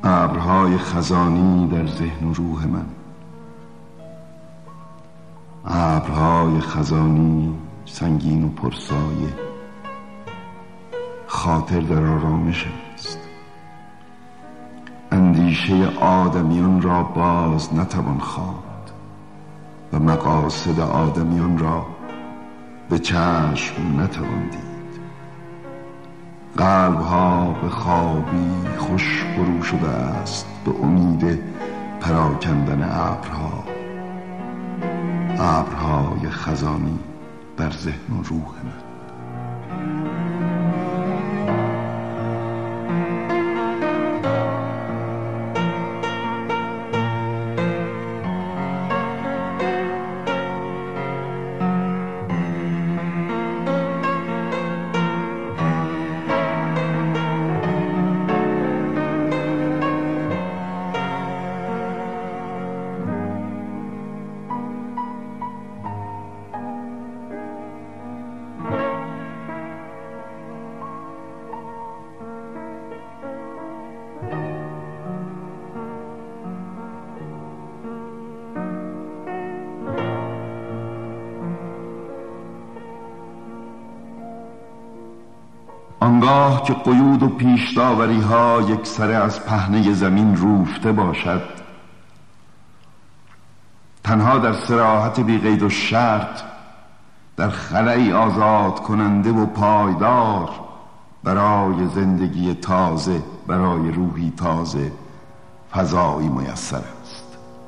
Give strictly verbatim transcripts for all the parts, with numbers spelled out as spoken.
ابرهای خزانی در ذهن و روح من، ابرهای خزانی سنگین و پرسایه، خاطر در آرامش است. اندیشه آدمیان را باز نتوان خواند و مقاصد آدمیان را به چشم نتوان دید. قلبها به خوابی خوش فرو شده است به امید پراکندن ابرها، ابرهای خزانی در ذهن و روح من. آنگاه که قیود و پیشداوری ها یک سره از پهنه زمین روفته باشد، تنها در صراحت بی قید و شرط، در خلایی آزاد کننده و پایدار برای زندگی تازه، برای روحی تازه، فضایی میسر است.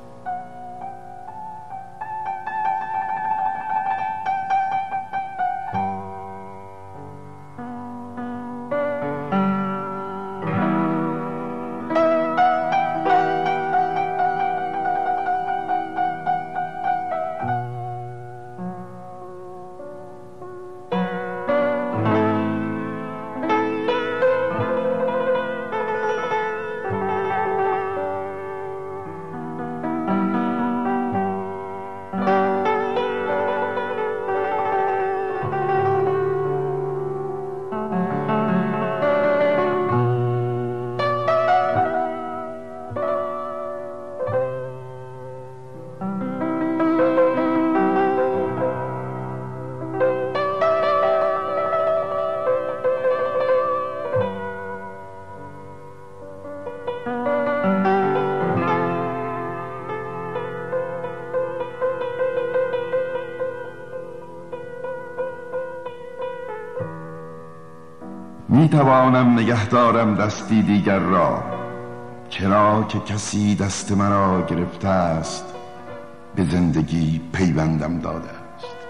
می توانم نگه دارم دستی دیگر را، چرا که کسی دست مرا گرفته است، به زندگی پیوندم داده است.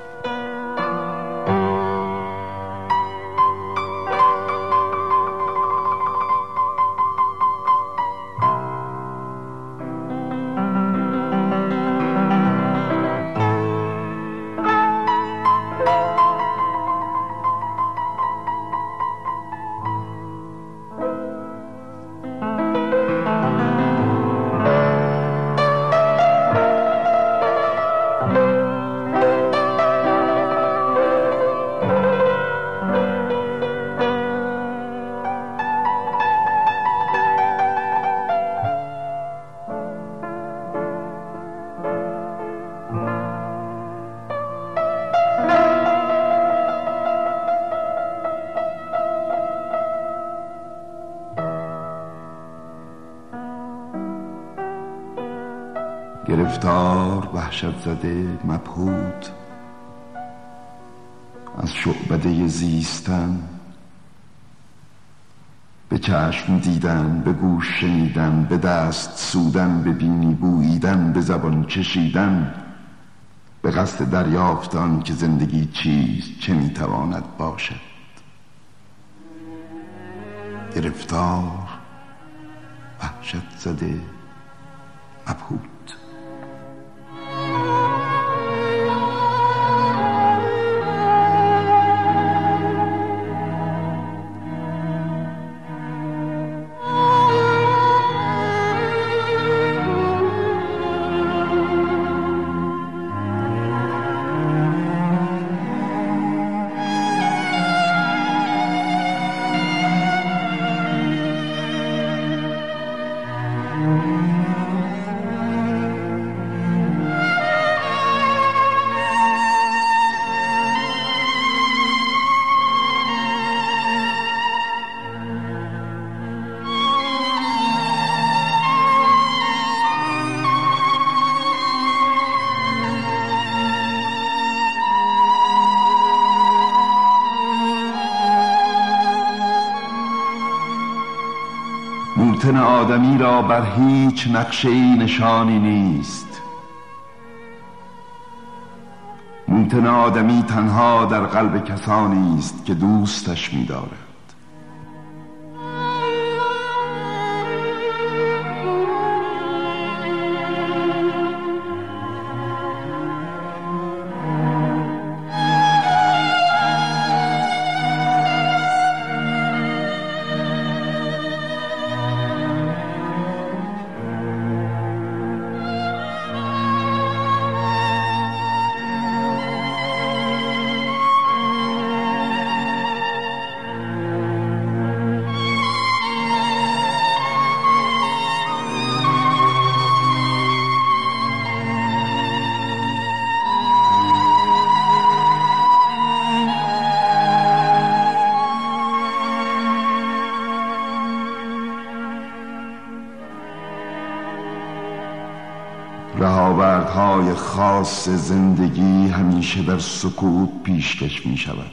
گرفتار، وحشت زده، مبهوت از شعبده زیستن، به چشم دیدن، به گوش شنیدن، به دست سودن، به بینی بوییدن، به زبان چشیدن، به قصد دریافت آن که زندگی چیست، چه میتواند باشد. گرفتار، وحشت زده، مبهوت. موطن آدمی را بر هیچ نقشه‌ای نشانی نیست. موطن آدمی تنها در قلب کسانی است که دوستش می‌دارد. رهاوردهای خاص زندگی همیشه در سکوت پیشکش می شود.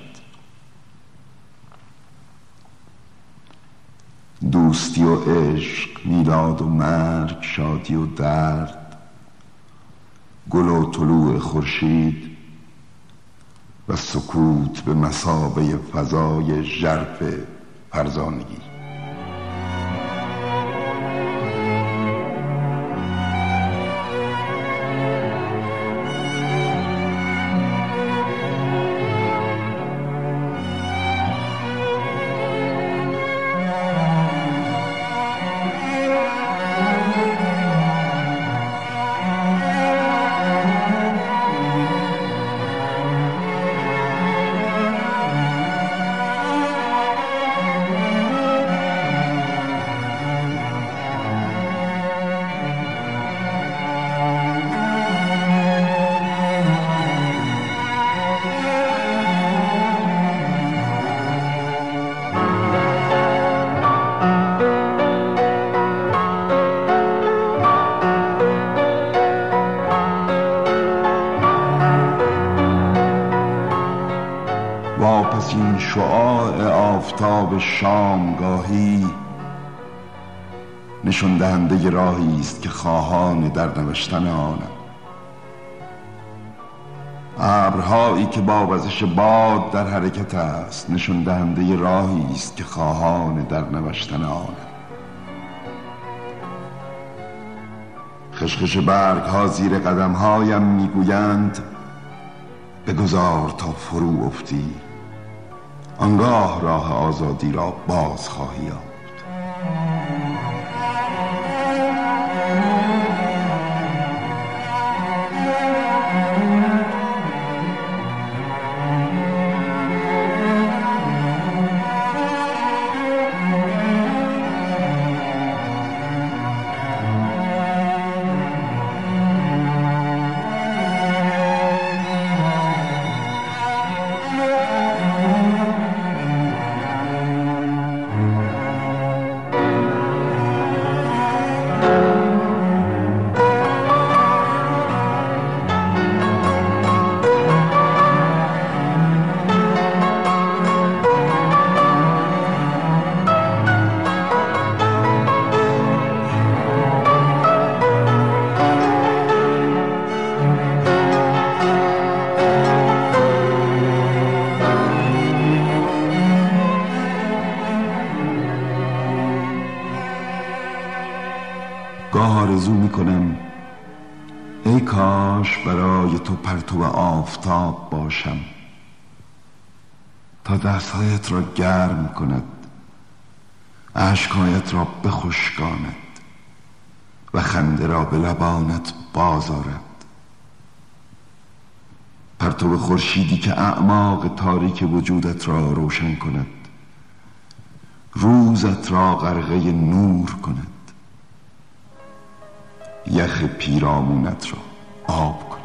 دوستی و عشق، میلاد و مرگ، شادی و درد، گل و طلوع خورشید و سکوت به مثابه فضای ژرف فرزانگی. واپس این شعاع آفتاب شامگاهی نشان دهنده راهی است که خواهان در نوشتن آنم. ابرهایی که با وزش باد در حرکت است نشان دهنده راهی است که خواهان در نوشتن آنم. خشخش برگ ها زیر قدم هایم میگویند بگذار تا فرو افتی، آنگاه راه آزادی را باز خواهی یافت. گاه آرزو میکنم ای کاش برای تو پرتو آفتاب باشم تا دستهایت را گرم کند، اشکهایت را بخشکاند و خنده را به لبانت باز آرد. پرتو خورشیدی که اعماق تاریک وجودت را روشن کند، روزت را غرقه نور کند، یخ پیرامونت را آب کند.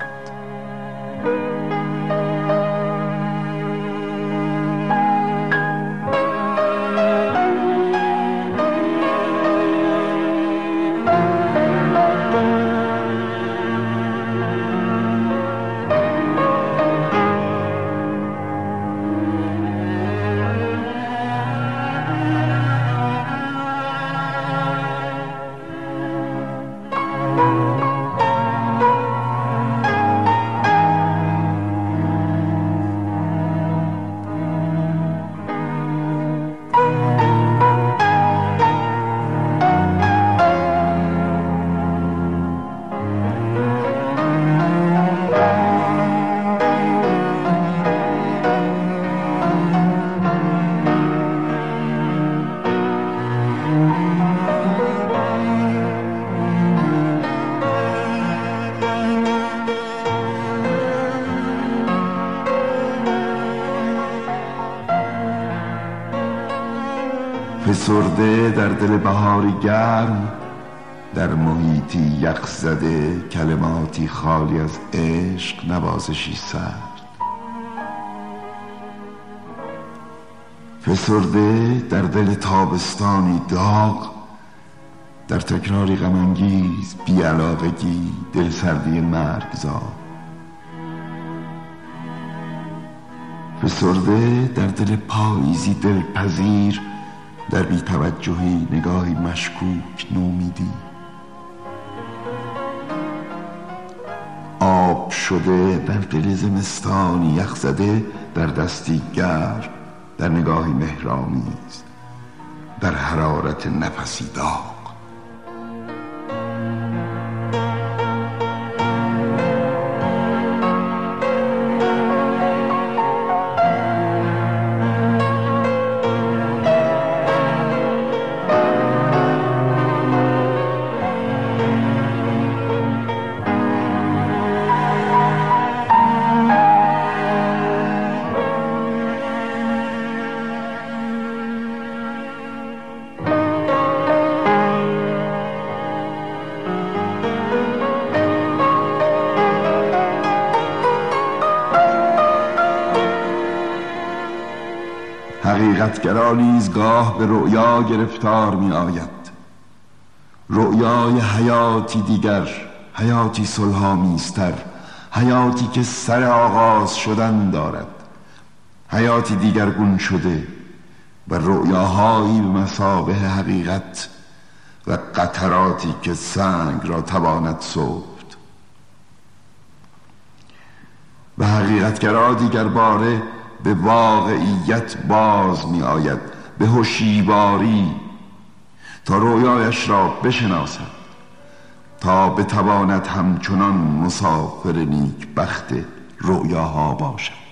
فسرده در دل بهاری گرم، در محیطی یخ زده کلماتی خالی از عشق، نوازشی سرد. فسرده در دل تابستانی داغ، در تکراری غم‌انگیز بی‌علاقگی، دل سردی مرگزار. فسرده در دل پاییزی دلپذیر، در بی‌توجهی نگاهی مشکوک نومیدی. آب شده در دل زمستانی یخ زده، در دستی گرم، در نگاهی مهرآمیز، در حرارت نفسی داغ. حقیقتگرا نیز گاه به رؤیا گرفتار می آید، رؤیای حیاتی دیگر، حیاتی صلح‌آمیزتر، حیاتی که سر آغاز شدن دارد، حیاتی دیگرگون شده و رؤیاهایی به مثابه حقیقت و قطراتی که سنگ را تواند سفت. و حقیقتگرا دیگر باره به واقعیت باز می آید، به هوشیواری، تا رویایش را بشناسد، تا بتواند همچنان مسافر نیک بخت رؤیاها باشد.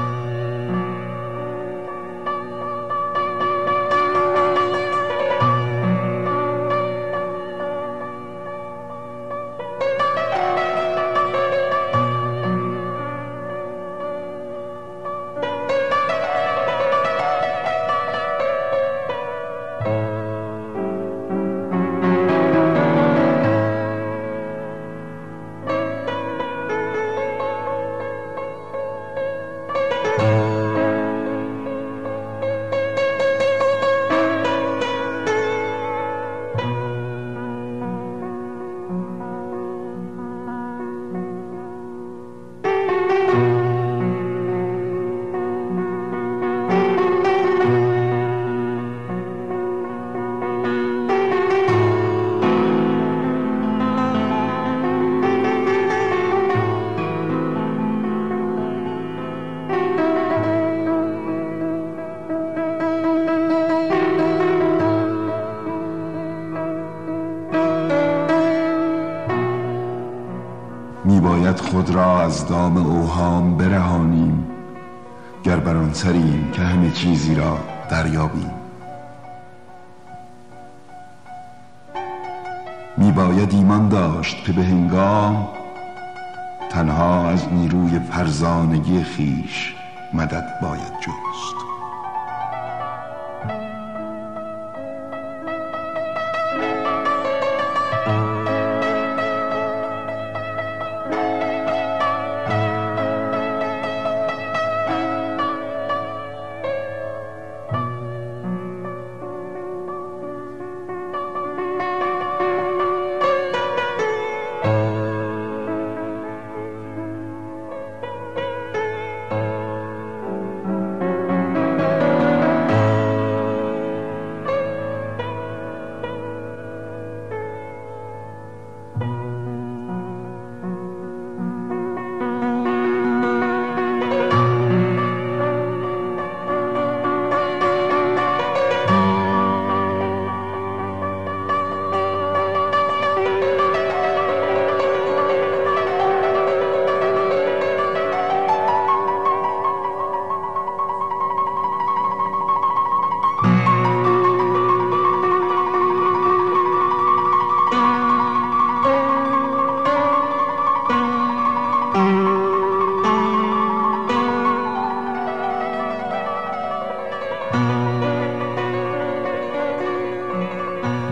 میباید خود را از دام اوهام برهانیم، گر بر آن سریم که همه چیزی را دریابیم. میباید ایمان داشت که به هنگام تنها از نیروی فرزانگی خیش مدد باید جست.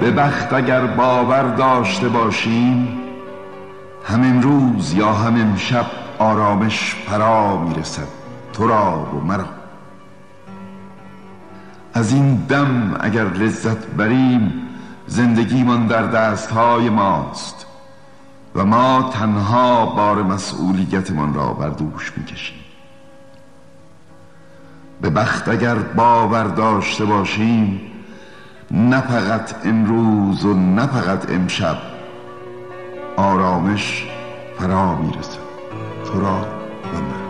به بخت اگر باور داشته باشیم، هم امروز یا هم امشب آرامش فرا میرسد تو را و مرا. از این دم اگر لذت بریم، زندگیمان در دستهای ماست و ما تنها بار مسئولیتمان را بر دوش میکشیم. به بخت اگر باور داشته باشیم، نه فقط امروز و نه فقط امشب آرامش فرا میرسد تو را و من.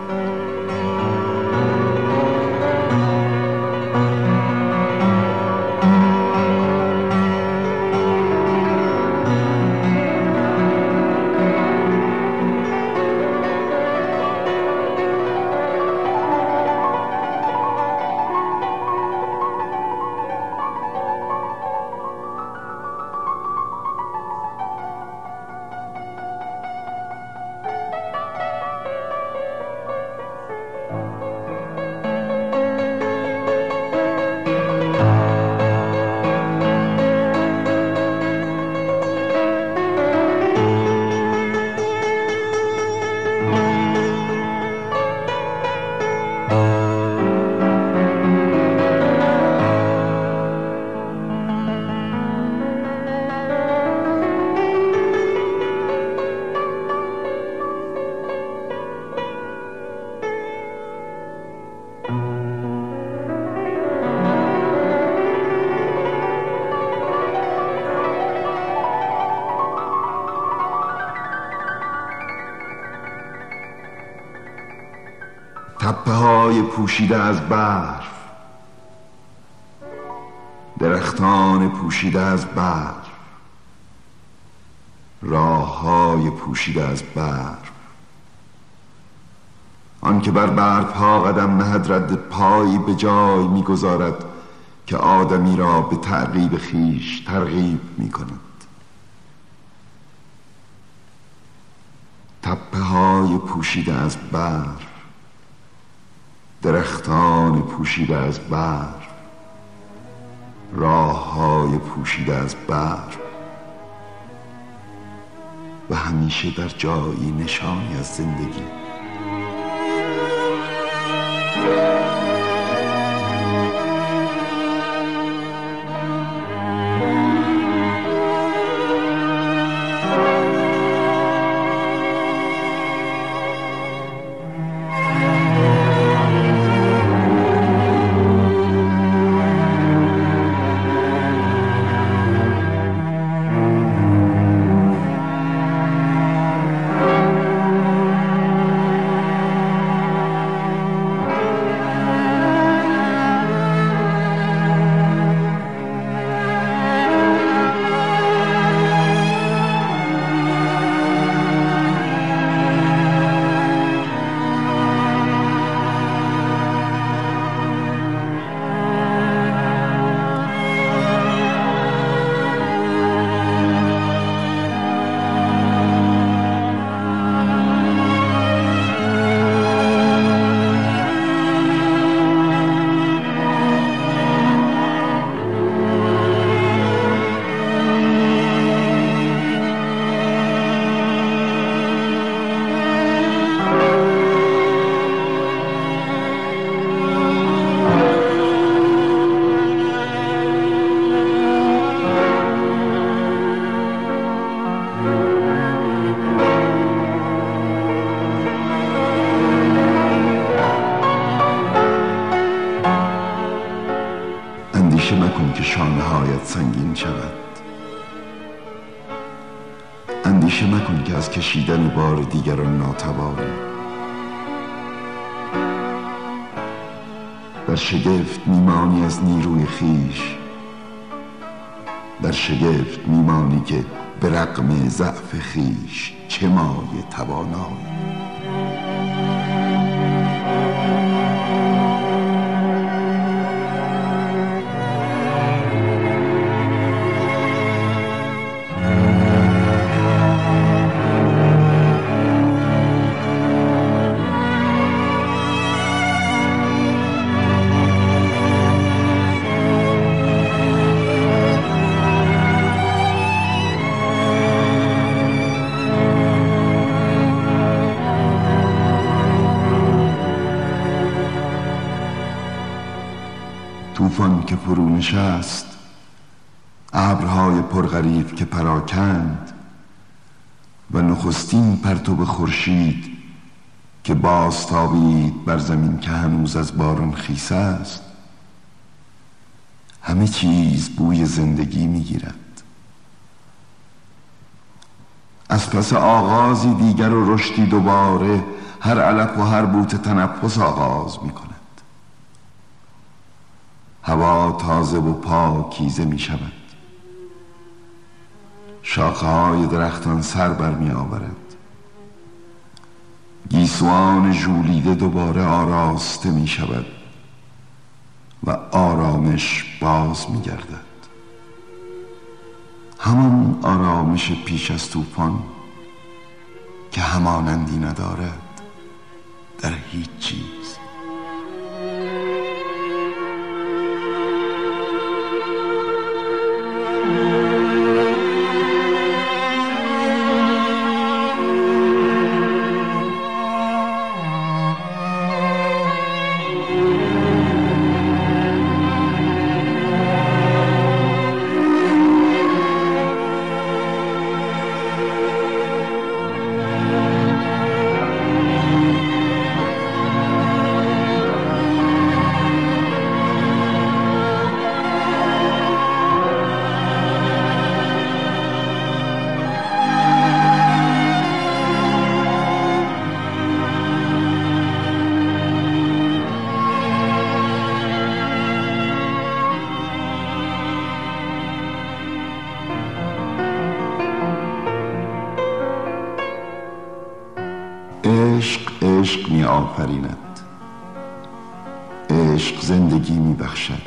تپه های پوشیده از برف، درختان پوشیده از برف، راه های پوشیده از برف. آن که بر برف ها قدم نهد رد پایی به جای میگذارد که آدمی را به تعقیب خیش ترغیب می کند. تپه های پوشیده از برف، درختان پوشیده از برف، راه های پوشیده از برف و همیشه در جایی نشانی از زندگی. اندیشه مکن که شانه هایت سنگین شود، اندیشه مکن که از کشیدن بار دیگران ناتوانی. در شگفت میمانی از نیروی خیش، در شگفت میمانی که به رغم ضعف خیش چه مایه توانایی. طوفان که فرو نشست، ابرهای پرغریب که پراکند و نخستین پرتو خورشید که بازتابید بر زمین که هنوز از باران خیس است، همه چیز بوی زندگی میگیرد. از پس آغازی دیگر و رشدی دوباره هر علف و هر بوته تنفس آغاز می کند. هوا تازه و پاکیزه می شود. شاخه های درختان سر بر می آورد. گیسوان ژولیده دوباره آراسته می شود و آرامش باز می گردد. همان آرامش پیش از طوفان که همانندی ندارد در هیچ چیز. عشق عشق می آفریند. عشق زندگی می بخشد.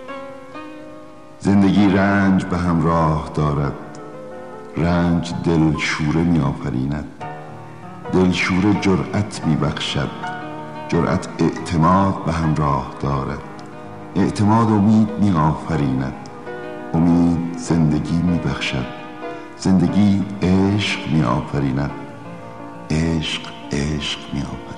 زندگی رنج به همراه دارد. رنج دلشوره می آفریند. دلشوره جرأت می بخشد. جرأت اعتماد به همراه دارد. اعتماد امید می آفریند. امید زندگی می بخشد. زندگی عشق می آفریند. عشق عشق می آفریند.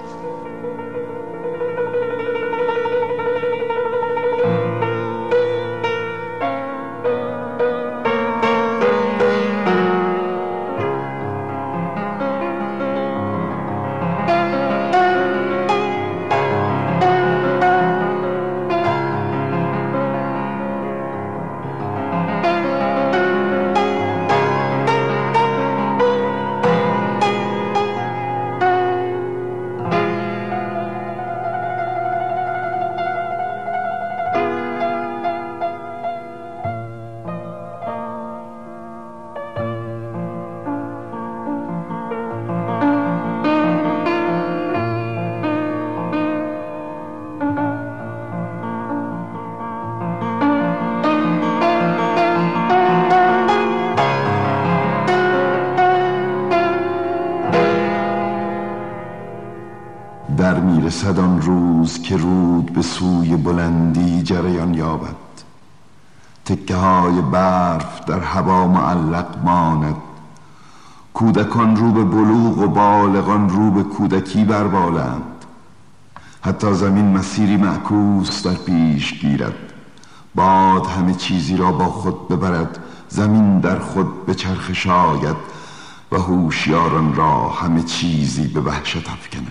در میرسد آن روز که رود به سوی بلندی جریان یابد. تکه های برف در هوا معلق ماند. کودکان رو به بلوغ و بالغان رو به کودکی بربالند. حتی زمین مسیری معکوس در پیش گیرد. باد همه چیزی را با خود ببرد. زمین در خود به چرخ شاید و هوشیاران را همه چیزی به وحشت افکند.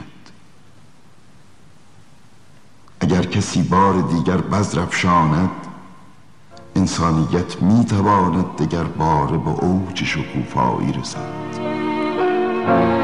اگر کسی بار دیگر بذر افشاند، انسانیت میتواند دگر باره به اوج شکوفایی رسد.